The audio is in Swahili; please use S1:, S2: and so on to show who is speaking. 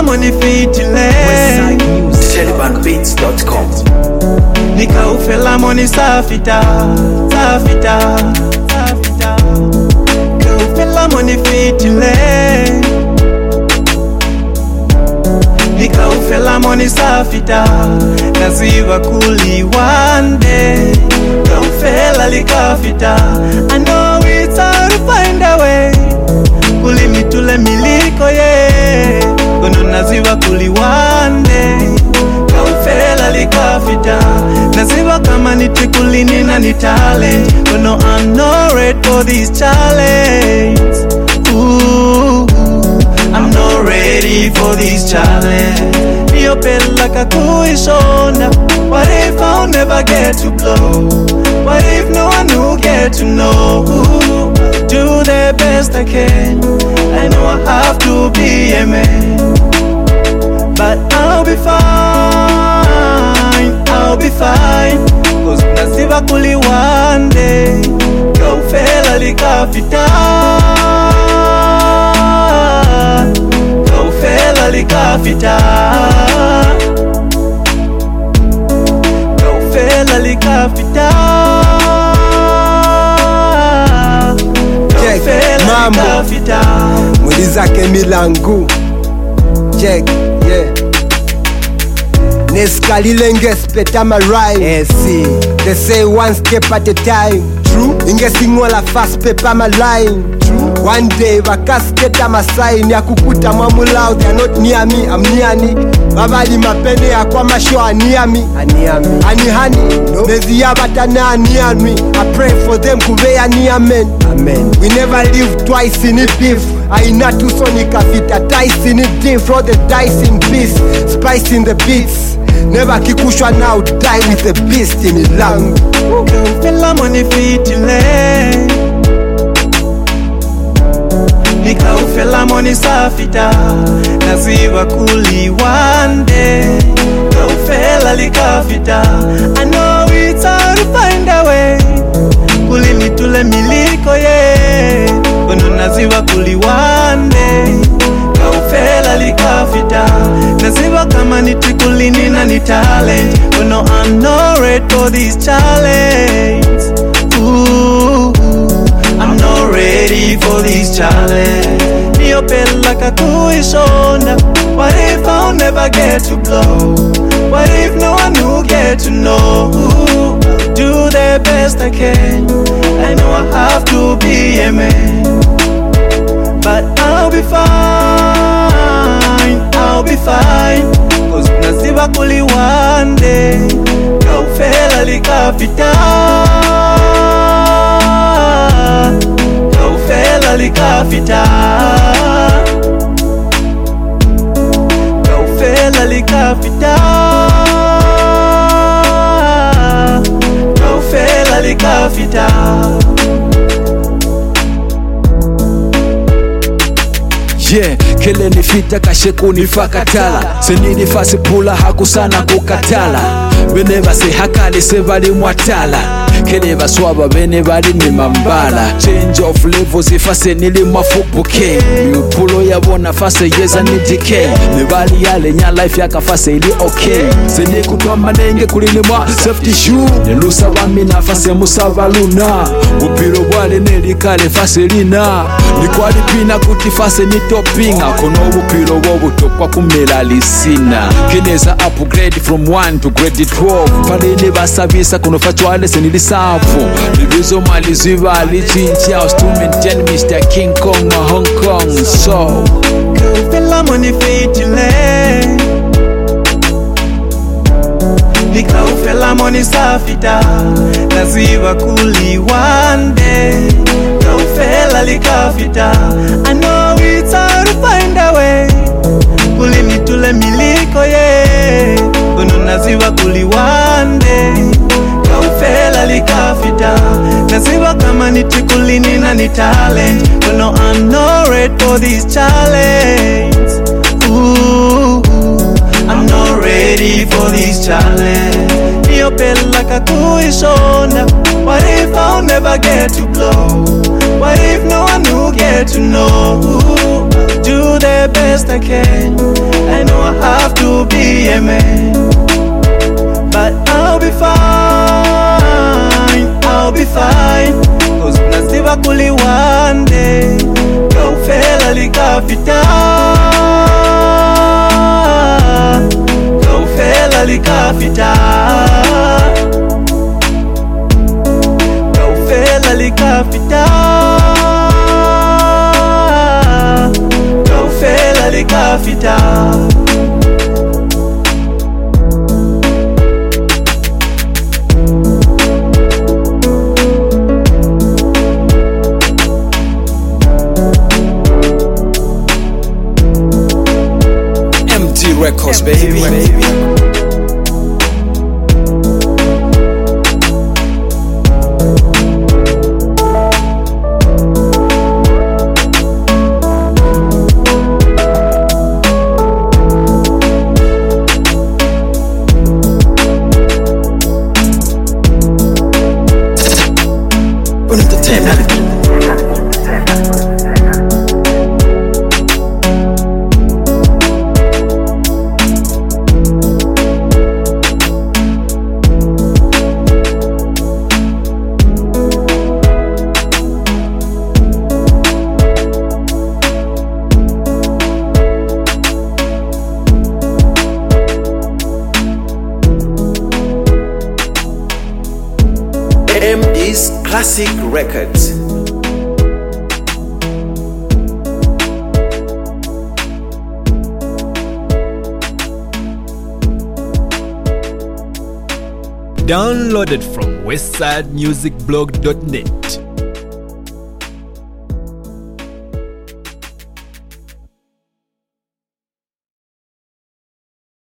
S1: money fitile
S2: SelibanBeats.com.
S1: Nikaufela money safita Kaufela money fitile Nikaufela money safita Naziva kuli one day Kaufela likafita I know it's hard to find a way Kuli mitule miliko ye Kono naziva kuli one day Kaufela likafita Naziva kama nitikuli nina ni talent But no, I'm not ready for this challenge. Ooh, I'm not ready for this challenge. Niopela kakuishona. What if I'll never get to blow? What if no one will get to know? Do the best I can. I know I have to be a man, but I'll be fine, I'll be fine. Cause naziva kuli one day Kaufela likafita Kaufela likafita Kaufela likafita Kaufela likafita
S3: Mwili zake milangu Check, yeah Neskalilenge speta my rhyme They say one step at a time. True. Ingesingwala fast paper my line. True. One day vakasketa masign ya kukuta mamulao. They are not near me, I'm near ni. Babali mapene ya kwa masho aniami. Anihani, no. Nezi yabata na aniami. I pray for them kuveya ni amen. Amen. We never live twice in it beef. Aina tusoni kafita dice in it deep. Throw the dice in peace, spice in the beats. Never kikushwa now, die with the beast in the lung.
S1: Kaufela money fitile Nikaufela money safita Naziva kuli one day Kaufela likafita I know it's hard to find a way Kuli mitule miliko ye Kono naziva kuli one day Kaufela likafita Naziva kama nitikuli nina ni talent But no, I'm not ready for this challenge. Ooh, I'm not ready for this challenge. Niopela kakuishona. What if I'll never get to blow? What if no one will get to know? Do the best I can. I know I have to be a man, but I'll be fine, I'll be fine. Cause naziva kuli one day Kaufela likafita Kaufela likafita Kaufela likafita Kaufela likafita
S4: Yeah, kele nifita kasheku nifakatala Senini fasi pula hakusana kukatala Bene base hakali se bali mwatala Kele baswaba bene bali ni mambala Change of levels ifase nili mafupuke Miupulo ya bona fase yeza ni decay Mibali yale nya life yaka fase ili okay Seni kutuwa manenge kulini mwa safety shoe Nilusa wami na fase musava luna Upiro wale nelikale fase lina Nikwali pina kuti fase ni topinga Kono upiro wobu tokwa kumela lisina Kineza upgrade from 1 to grade 12 Palini basavisa kuno fatuale senilisafu Libizo maliziva alichinchi house to maintain Mr. King Kong wa Hong Kong So
S1: Kaufela money fitile Nikaufela money safita Naziva kuli one day Kaufela likafita I know it's hard to find a way Kuli mitule miliko ye Kono naziva kuli one day Kaufela likafita Naziva kama nitikuli nina ni talent But no, I'm not ready for this challenge. Ooh, I'm not ready for this challenge. Niopela kakuishona. What if I'll never get to blow? What if no one will get to know? Do the best I can. to be a man, but I'll be fine, I'll be fine. Cause naziba kuli one day kaufela likafita, kaufela likafita, kaufela likafita, kaufela likafita.
S4: Records, baby.
S2: MD's Classic Records.
S5: Downloaded from westsidemusicblog.net.